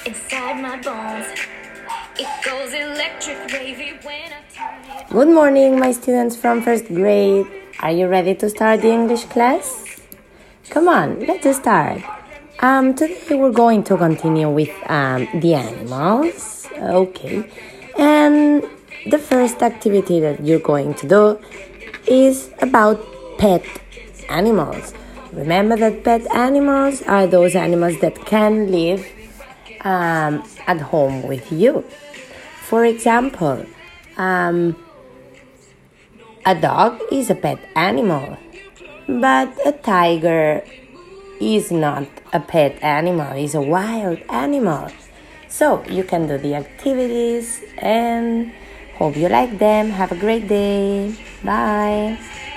inside my bones. It goes electric wavy when I turn it. Good morning, my students from first grade. Are you ready to start the English class? Come on, let's start. Today we're going to continue with the animals. Okay. And the first activity that you're going to do is about pet animals. Remember that pet animals are those animals that can live at home with you. For example, a dog is a pet animal, but a tiger is not a pet animal, it's a wild animal. So you can do the activities and hope you like them. Have a great day. Bye.